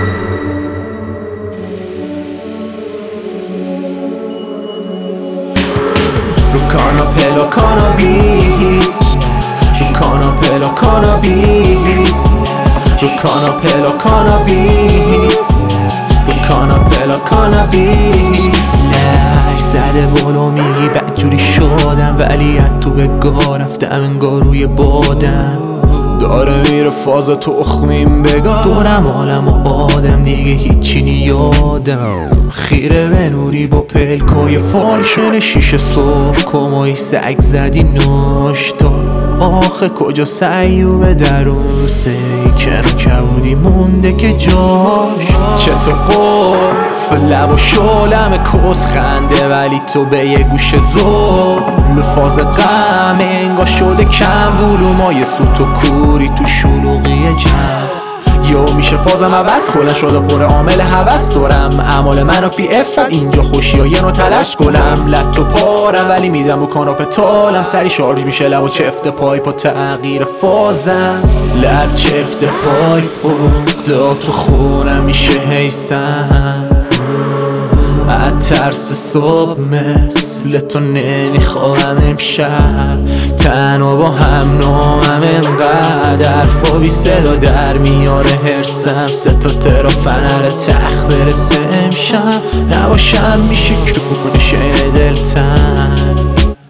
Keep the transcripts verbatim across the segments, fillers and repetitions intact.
رو کاناپه کانابیس، رو کاناپه کانابیس، رو کاناپه کانابیس، رو کاناپه کانابیس. لش زده ولو میگی بدجوری شدم، ولی از تو به گاه رفتم انگار روی بادم. داره میره فاز تخمیم بگاه، دورم عالم و آدم دیگه هیچی نیادم. خیره به نوری با پلکای فالشن شیشه صبح کمایی سگ زدی ناشتا. آخه کجا سیوبه درون سیکن و کبودی مونده که جاش. چطور قفل لب و شلم کس خنده، ولی تو به یه گوش زول فاز غم انگار شده کم ولومای سوت و کوری تو شلوغی جمع. یو میشه فازم عوض کلن شده پر عامل هوس دارم. اعمال منافی افت اینجا خوشی ها یه نو تلش گلم. لط و پارم ولی میدم رو کاناپه تالم. سری شارژ میشه لب و چفت پای پا تغییر فازم. لب چفت پای اقدا تو خونم میشه حیثم. از ترس صبح مثل تو نمیخواهم امشب. تنها با هم نامم انقدر فابی صدا در میاره هرسم. سه تا ترا فنر تخت برسه امشب. نباشم میشه کونه شین دلتن.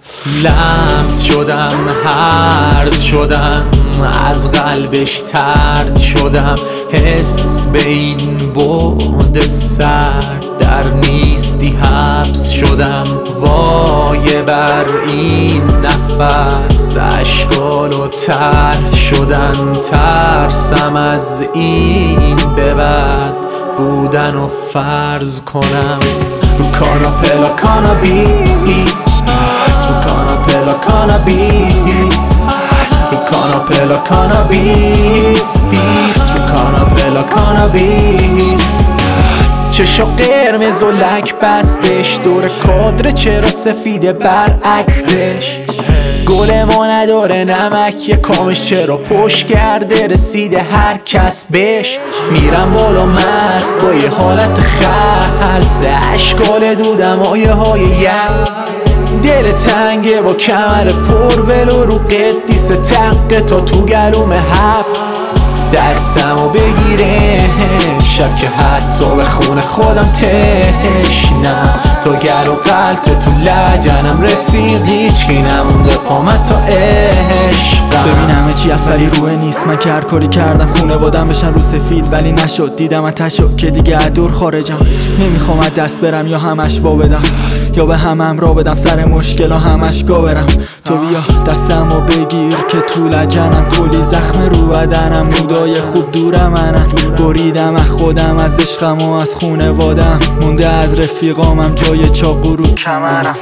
لمس شدم هرز شدم از قلبش ترد شدم. حس به این بعد سرد در نیستی حبس شدم. وای بر این نفس اشکال و تر شدن. ترسم از این به بعد بودن و فرض کنم. رو کاناپه کانابیس، رو کاناپه کانابیس، رو کاناپه کانابیس، رو کاناپه کانابیس. چشا قرمز و لک بستش دور کادر چرا سفیده برعکسش. گل ما نداره نمک یه کامش چرا پشت کرده رسیده هر کس بهش. میرم بالا مست با یه حالت خلص اشکال دودم آیه های یم. دل تنگه با کمر پر ولو رو قدیس تقه تا تو گلوم حبس. دستمو بگیره شب که حتی به خون خودم تشنم. تا گر و قلط تو لجنم رفیقی چی نمونده پامت تا عشقم. ببین همه چی اثری روح نیست. من که هر کاری کردم خونوادم بشن رو سفید ولی نشد. دیدم اتشو که دیگه ادور خارجم. نمیخوام از دست برم یا همش با بدم یا به همم را بدم. سر مشکل ها همش گا برم. تو بیا دستمو بگیر که تو لجنم. کلی زخم رو بدنم مودای خوب دور منم. بریدم از خودم از عشقم و از خونوادم. مونده از رفیقامم جای چاقو رو کمرم.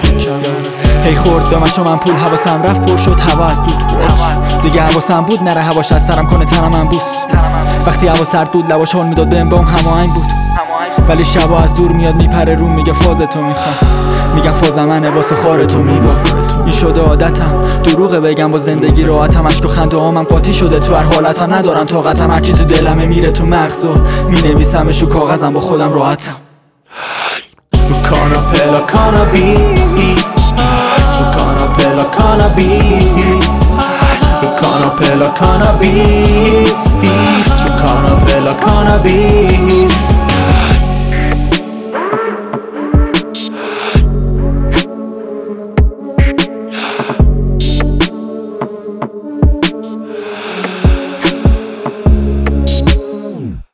هی خورد به من من پول حواسم رفت پر شد هوا از دود. دیگه حواسم بود نره هواش از سرم کنه تنم من بوس. وقتی هوا سرد بود لباش حال میداد بهم بام هماهنگ بود. ولی شبا از دور میاد میپره رو میگه فازتو میخوام. میگم فاز منه واسه خارتو میگم. این شده عادتم دروغه بگم با زندگی راحتم. عشق و خنده هامم قاطی شده تو هر حالتم. ندارم طاقتم هرچی تو دلمه میره تو مغز و مینویسمش رو کاغذم با خودم راحتم. رو کاناپه کانابیس، رو کاناپه کانابیس، رو کاناپه کانابیس، رو کاناپه کانابیس.